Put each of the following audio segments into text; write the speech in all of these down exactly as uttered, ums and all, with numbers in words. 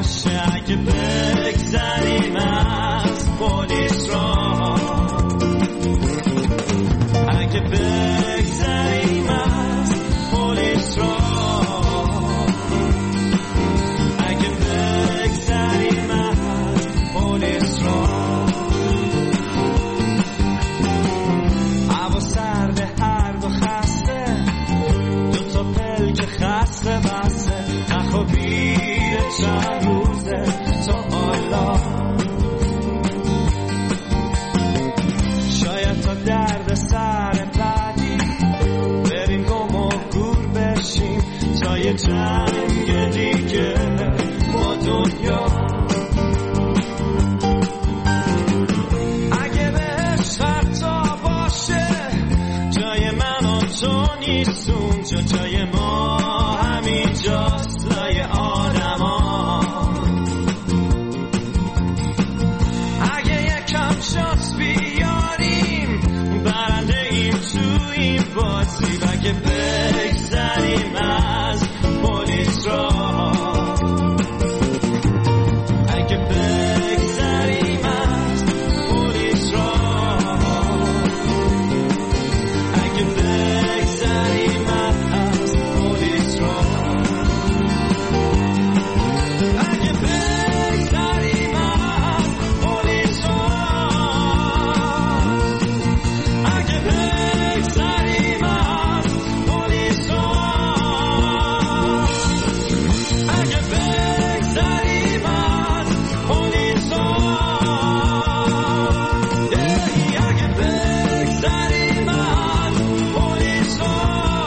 باشه اگه بگذریم از پلیس را، اگه بگذریم از پلیس را، اگه بگذریم از پلیس را. هوا سرد هر دو خسته، دو تا پلک خسته بسته، نخوابیده چند روزه تا حالا. شاید تا درد سر بعدی بریم گم و گور بشیم تا یه جنگ دیگه با دنیا. اگه بهش حتی باشه جای من و تو نیست اونجا، جای ما همین جاست لای آدم ها. اگه یکم شانس بیاریم برنده ایم تو این بازی، و اگه بگذریم از پلیس را، اگه بگذریم از پلیس را، اگه بگذریم از پلیس را، اگه بگذریم از پلیس را، اگه بگذریم از پلیس را، اگه بگذریم از پلیس را، اگه بگذریم از پلیس را.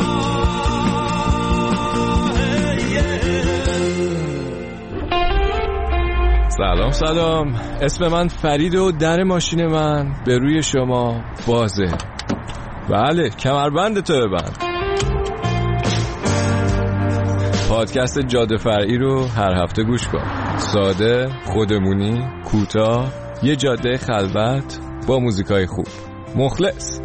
سلام سلام، اسم من فرید و در ماشین من به روی شما بازه. بله، کمربند تو ببند. پادکست جاده فرعی رو هر هفته گوش کن. ساده، خودمونی، کوتاه، یه جاده خلوت با موزیکای خوب. مخلص.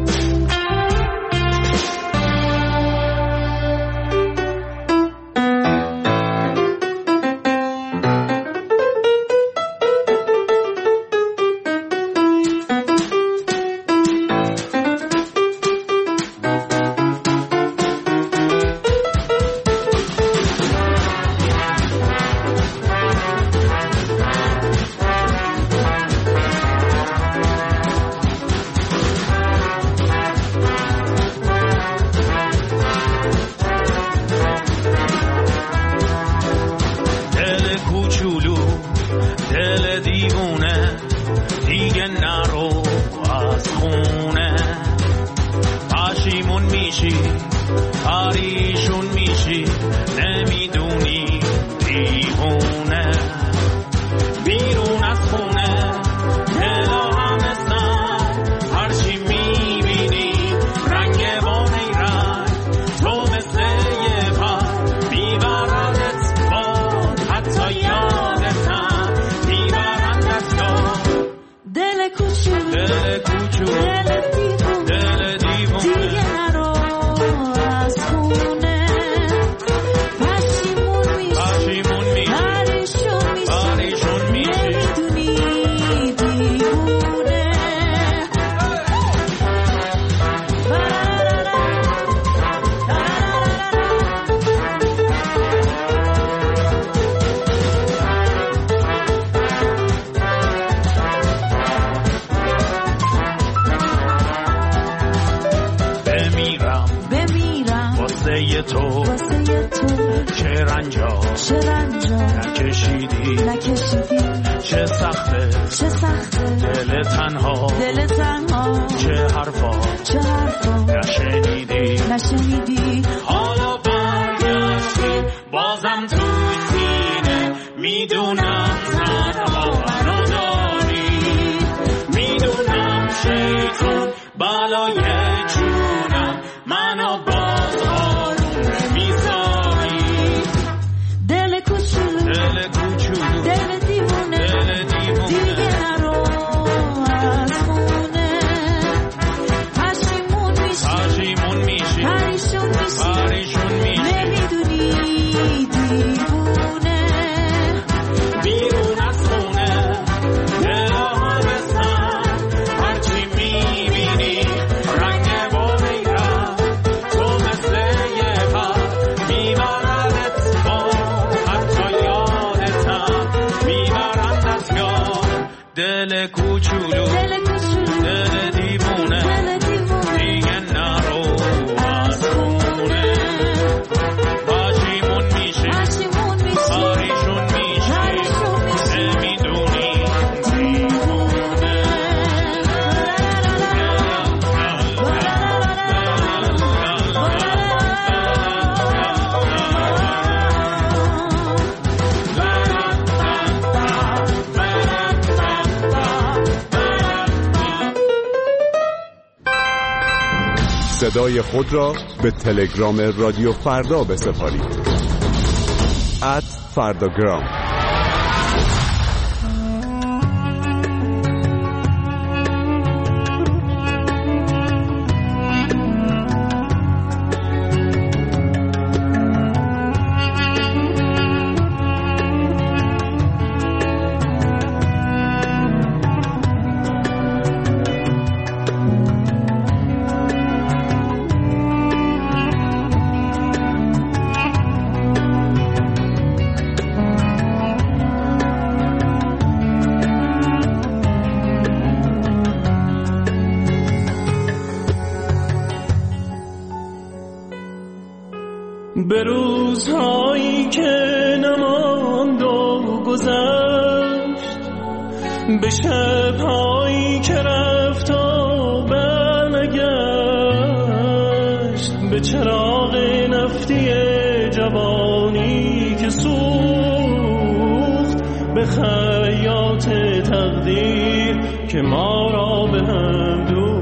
دل دیوونه دیگه نرو از خونه، پشیمون میشی پریشون میشی نمیدونی دیوونه. بیرون از خونه دلا همستن، هرچی میبینی رنگ با نیرنگ، تو مثل یه پر میبردت باد، حتی یادتم میبرندت یاد. دل کوچولو دل کوچولو دل دیوونه دل دیوونه دیگه نرو از خونه، پشیمون میشی پشیمون میشی پریشون میشی پریشون میشی نمیدونی دیوونه. بمیرم بمیرم واسه تو واسه تو چه رنجا چه رنجا نکشیدی نکشیدی، چه سخته چه سخته دل تنها دل تنها، چه حرفا چه حرفا نشنیدی نشنیدی. حالا برگشتی بازم تو سینه، میدونم تنها منو داری، میدونم شیطون بالای جونم منو باز آروم نمیذاری. دل کوچولو دل کوچولو دل دیوونه دل دیوونه دیگه نرو از خونه، پشیمون میشی پشیمون میشی پریشون صدای خود را به تلگرام رادیو فردا بسپارید. ات فرداگرام. به روزهایی که نماند و گذشت، به شبهایی که رفت و برنگشت، به چراغ نفتی جوانی که سوخت، به خیاط تقدیر که ما را به هم دوخت.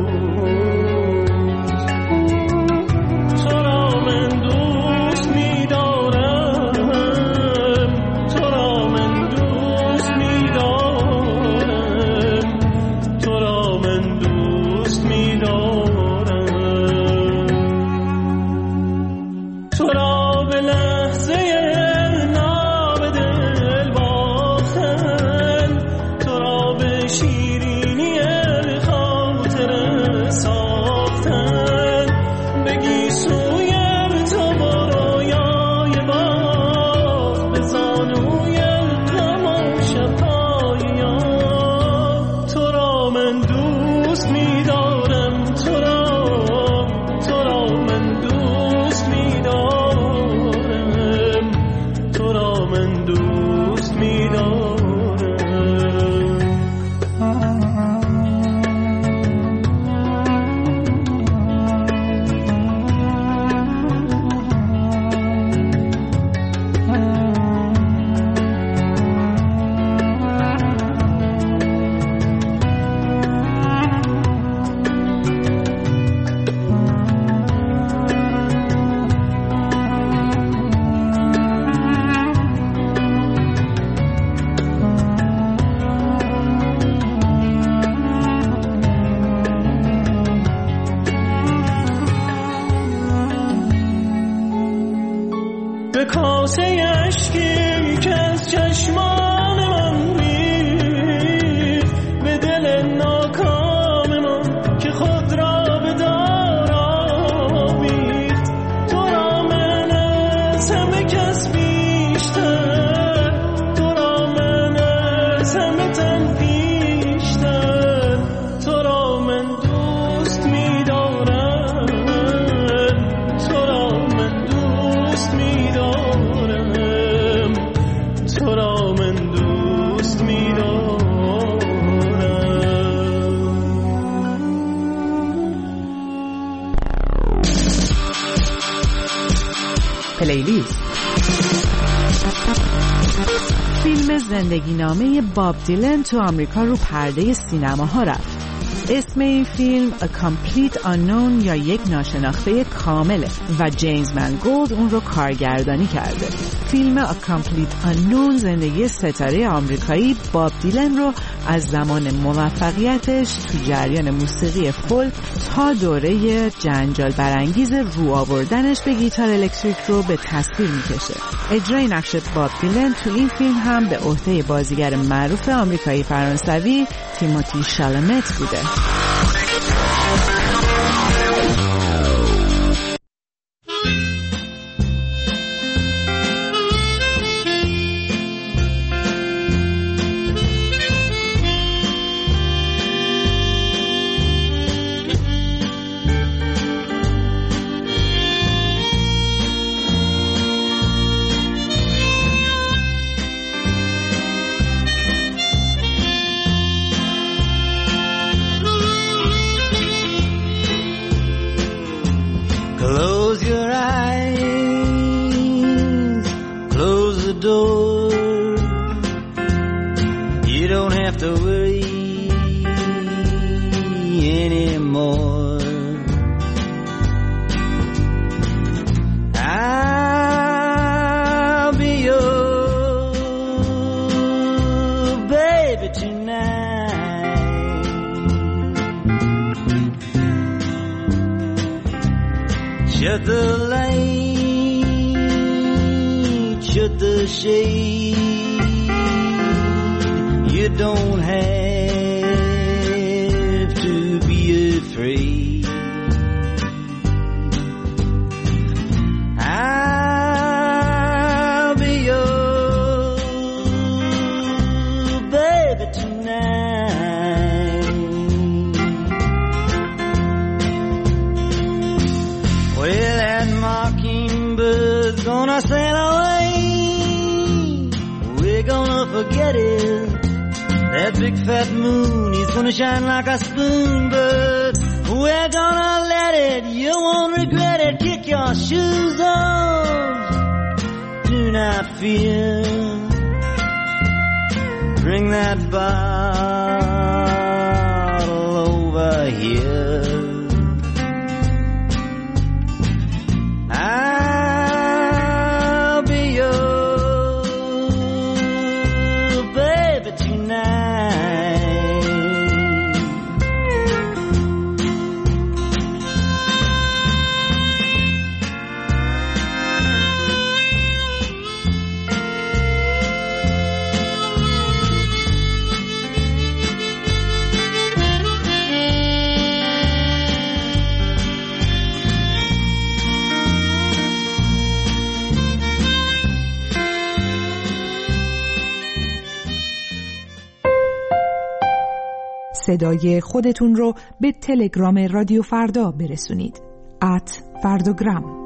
به کاسه اشکی که از چشمان من ریخت، به دل ناکام من که خود را به دار آویخت. تو را من از همه کس بیشتر، تو را من از همه تن پیشتر، تو را من دوست می دارم، تو را من دوست می دارم، تو را من دوست می دارم. پلیلیست. فیلم زندگی نامه باب دیلن تو آمریکا رو پرده سینماها رفت. اسم این فیلم A Complete Unknown یا یک ناشناخته کامله و جیمز منگولد اون رو کارگردانی کرده. فیلم A Complete Unknown زندگی ستاره آمریکایی باب دیلن رو از زمان موفقیتش تو جریان موسیقی فولک تا دوره جنجال برانگیز رو آوردنش به گیتار الکتریک رو به تصویر میکشه. اجرای نقش باب دیلن تو این فیلم هم به عهده بازیگر معروف آمریکایی فرانسوی تیموتی شالمت بوده. Ooh. Should the light, should the shade, you don't have to be afraid. I'll be your baby tonight. Well, that mockingbird's gonna sail away. We're gonna forget it. That big fat moon, he's gonna shine like a spoon, but we're gonna let it. You won't regret it. Kick your shoes off. Do not fear. Bring that bottle over here. I'll be your baby tonight. صدای خودتون رو به تلگرام رادیو فردا برسونید. ات فردوگرام.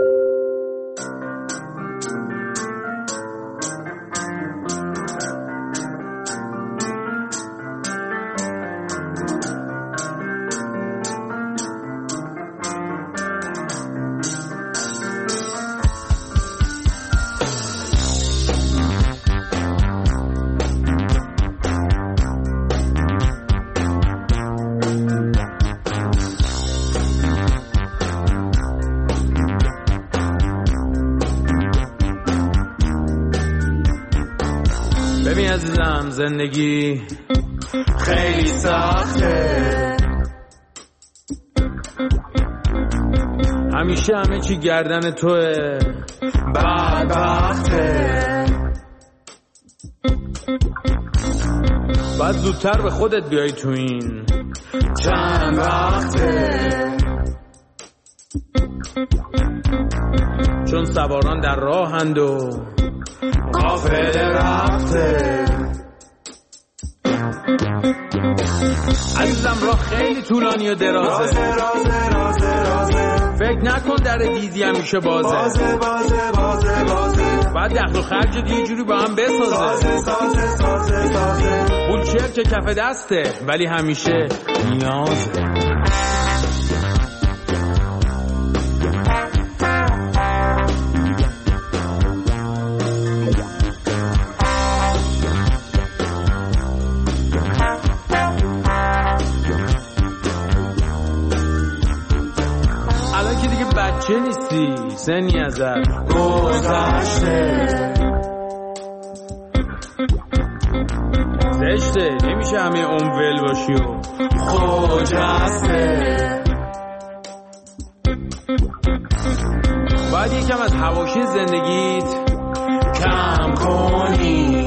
ببین عزیزم، زندگی خیلی سخته، همیشه همه چی گردن توه، بدبخته. باید زودتر به خودت بیای تو این چند وقته، چون سواران در راهند و قافله رفته. عزیزم راه خیلی طولانی و درازه، رازه رازه رازه رازه. فکر نکن در دیدی همیشه بازه، بازه بازه بازه بازه. بعد دخل و خرج یه جوری با هم بسازه، سازه سازه سازه سازه. پول چرک که کف دسته ولی همیشه نیازه. چه نیستی سنی ازت گذشته، زشته نمیشه همه اون ول باشی و خجسته. باید یکم از حواشی زندگیت کم کنی،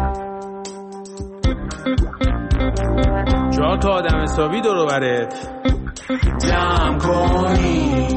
چهار تا آدم حسابی دور و برت جمع کنی.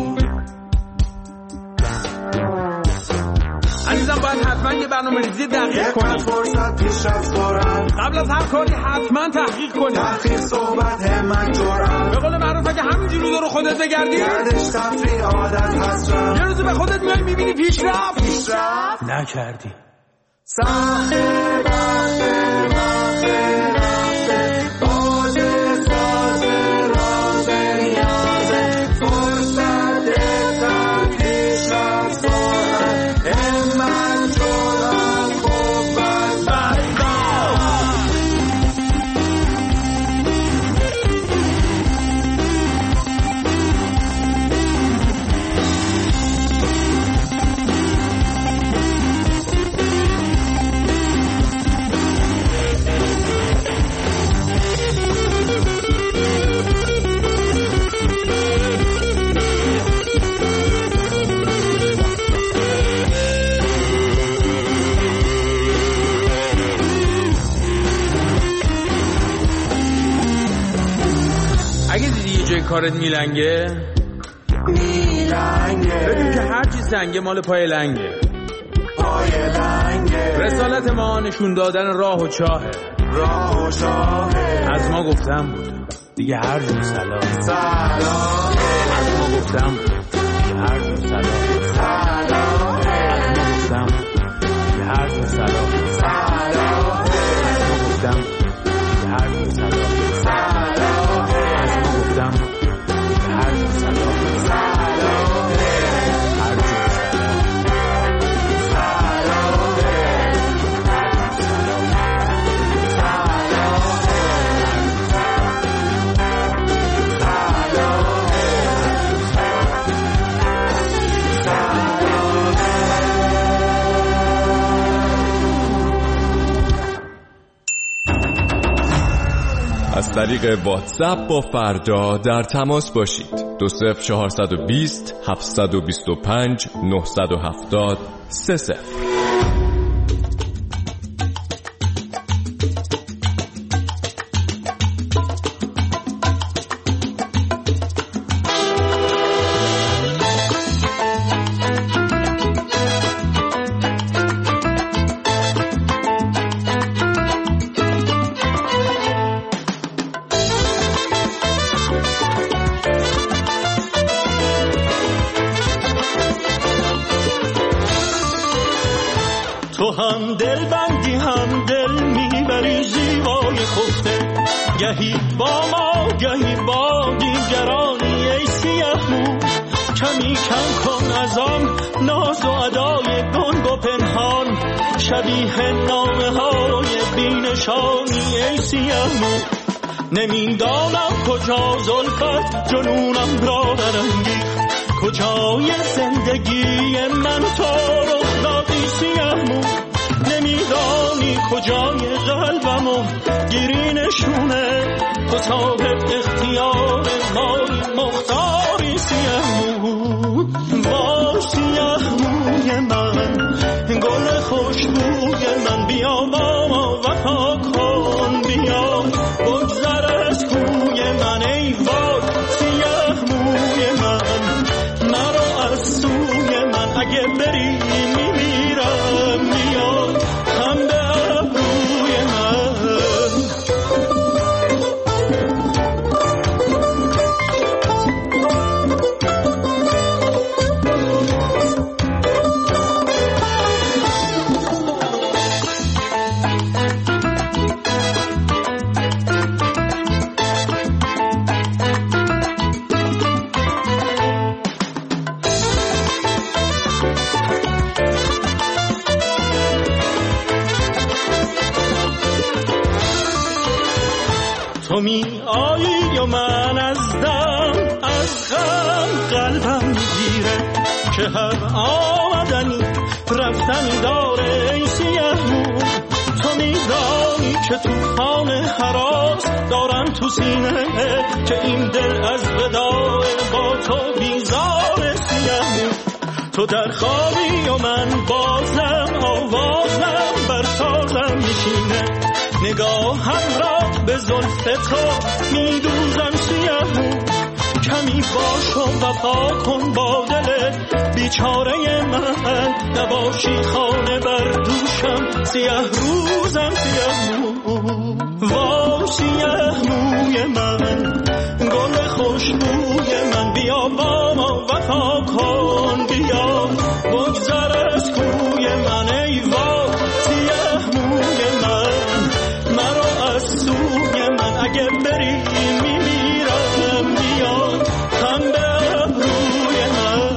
عزیزم باید حتما یه برنامه ریزی دقیق کنی، فرصت پیشرفت دارن، قبل از هر کاری حتما تحقیق کنی، تحقیق صحبت همت جرأت. به قول معروف اگه همینجوری دور خودت بگردی گردش تفریح عادت حسرت، یه روزی به خودت میای میبینی پیشرفت پیشرفت نکردی. سخته وقته وقته رفته بازه سازه رازه نیازه، فرصت دستم پیشرفت دارن، همت جرأت قوت برداشت. کارت میلنگه؟ میلنگه ببین که هرچی سنگه مال پای لنگه. پای لنگه رسالت ما نشون دادن راه و چاهه. راه و چاهه از ما گفتم بود دیگه هر جور سلام. سلام از ما گفتم بود دیگه هر جور سلام. سلام از ما گفتم دیگه هر جور سلام. سلام از ما گفتم دیگه هر جور سلام. سلام از ما گفتم دیگه هر جور سلام. سلام هر جور سلام. از طریق واتساپ با فردا در تماس باشید. دو صفر چهارصد و بیست هفتصد و بیست و پنج نهصد و هفتاد سه صفر. تو هم دل بندی هم دل میبری زیبای خفته، گهی با ما گهی با دیگرانی. ای سیاه مو کمی کم کن از آن ناز و ادای گنگ و پنهان، شبیه نامه های بینشانی. ای سیاه مو نمیدانم کجا زلفت جنونم را برانگیخت، کجای زندگی من تو رخ دادی سیاه مو. نمیدانی کجای قلبمو گیری نشونه، تو صاحب اختیار مایی مختاری سیاه مو. با سیاه موی من گل خوشبوی من، بیا با ما وفا کن، بیا بگذر از کوی من. ای وای سیاه موی من، مرا از سوی من اگه بری میمیرم، بیا هم به ابروی من. تو می آیی و من از دم از غم قلبم میگیره، که هر آمدنی رفتنی داره. ای سیاه مو تو میدانی که توفان هراس دارم تو سینه، که این دل از وداع با تو بیزار. سیاه مو تو در خوابی و من بازم آوازم بر سازم میشینه، نگاهم را به زلف تو میدوزم سیاه مو. کمی باش و وفا کن با دل بیچاره من، نباشی خانه بر دوشم سیاه روزم سیاه مو. وا سیاه موی من گل خوشبوی من، بیا با ما وفا کن، بیا بگذر از کوی من. ای وای سیاه موی من، مرا از سوی من اگه بری میمیرم، بیا هم به ابروی من.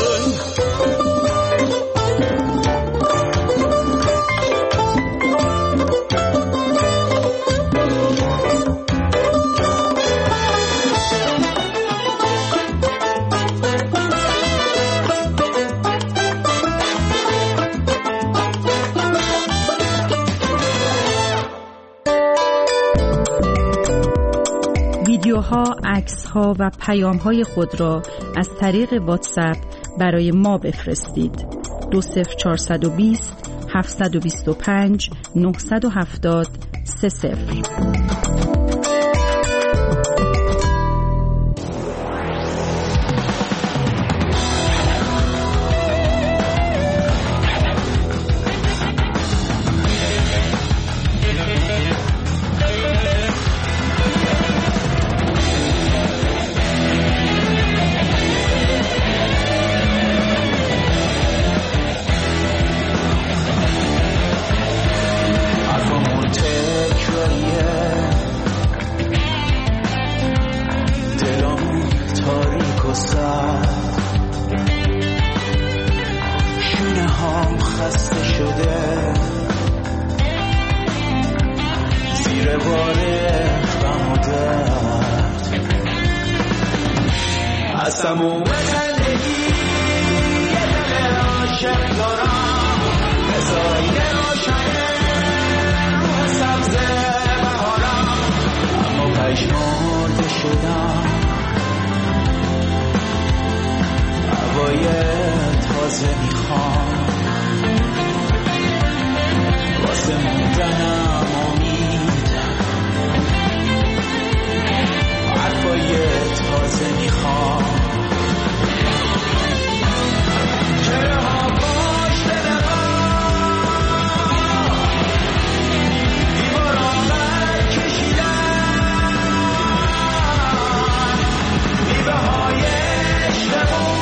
ویدیوها، عکس‌ها و پیام‌های خود را از طریق واتساپ برای ما بفرستید. دو صفر چهارصد و بیست هفتصد و بیست و پنج نهصد و هفتاد سه صفر. شده زیر بار غم و درد. از تموم زندگی یه دل عاشق دارم، بزایی روشنه روح سبز بهارم، اما پژمرده شدم هوای تازه میخوام واسه موندنم امید، حرفای تازه میخوام. چرا ها پشت درم دیوار آخر کشیدن، میوه های عشقمون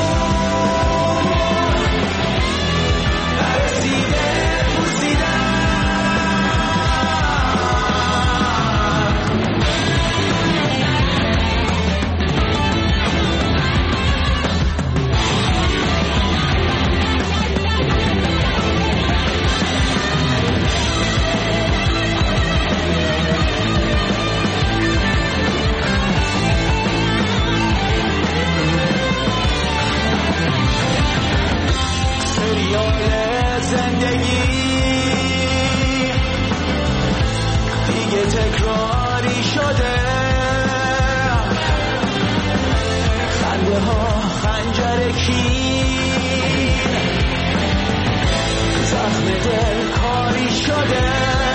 تکراری شده، خنده ها خنجر کین، زخم دل کاری شده.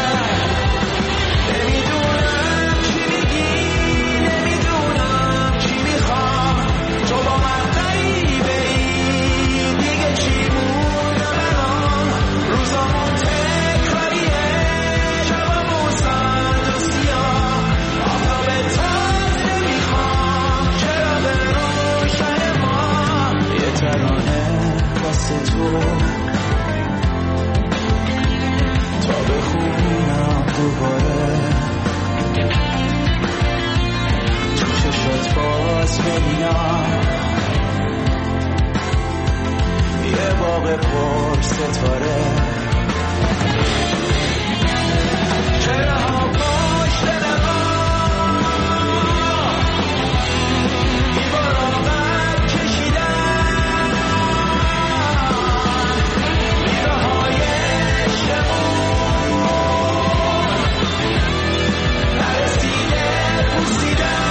نمیدونم چی میگی، نمیدونم چی میخوام، تو با من غریبه ای، دیگه چی مونده برام، روزامون تکراریه، شبامون سرد و سیاه، آفتاب تازه میخوام، چرا به روشن ما یه ترانه واسه تو تا بخونم دوباره، تو چشات باز ببینم یه باغ پر ستاره. چرا ها پشت درم دیوار آخر کشیدن، میوه های عشقمون نرسیده پوسیدن.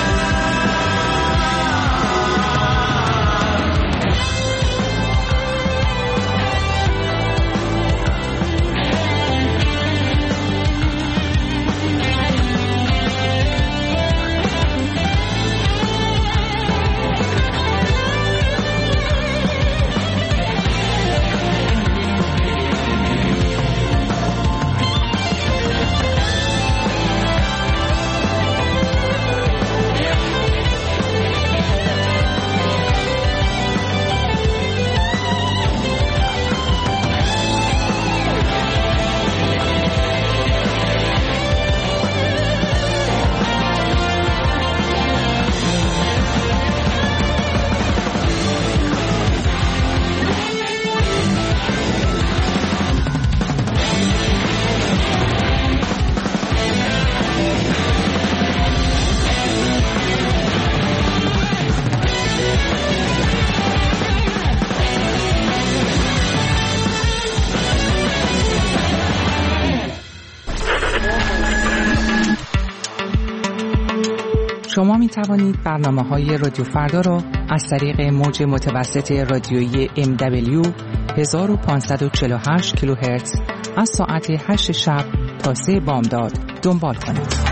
شما می توانید برنامه‌های رادیو فردا را از طریق موج متوسط رادیویی ام دبلیو هزار و پانصد و چهل و هشت کیلوهرتز از ساعت هشت شب تا سه بامداد دنبال کنید.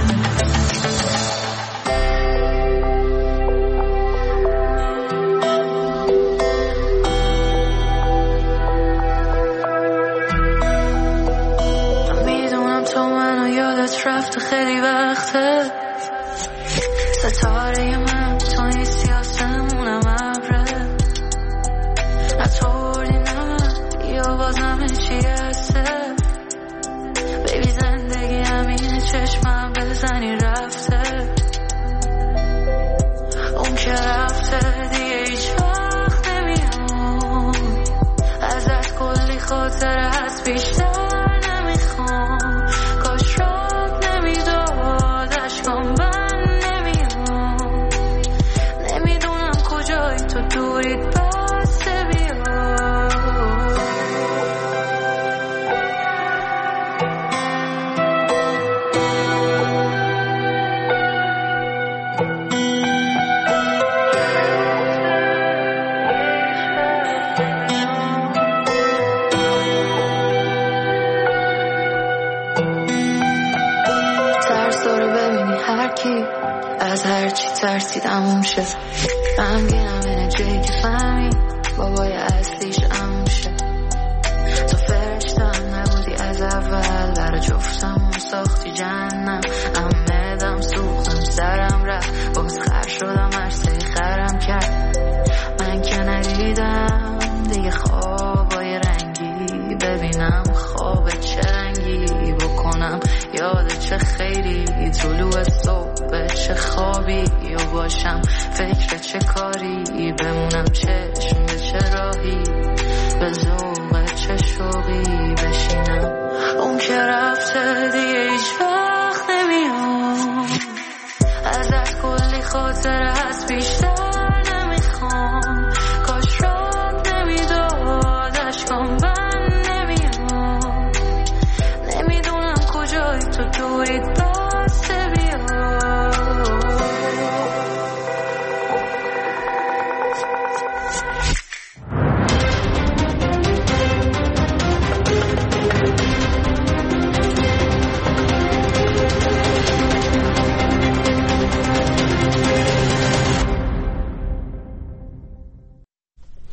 میدونم تو منو یادت رفته خیلی وقته، ستاره من تو نیستی آسمونم ابره، نطوردی نه من یا باز همه چی هسته. بیبی زندگی همینه، چشمم بزنی رفته، اون که رفته دیگه هیچ وقت نمیام، ازت کلی خاطره هست بیشتر برید بس بیا از هرچی ترسید اموم شه غمگینم اینه جایی که فهمی بابای اصلیش اموم شه تو فرشتم نبودی از اول برا جفتم ساختی جهنم امدم سوختم سرم رفت باز خر شدم عرصه خرم کرد من که ندیدم دیگه خوابای رنگی ببینم خواب چه رنگی بکنم یاد چه خیلی طلوع صبح چه خوابی یا باشم فکر چه کاری بمونم چه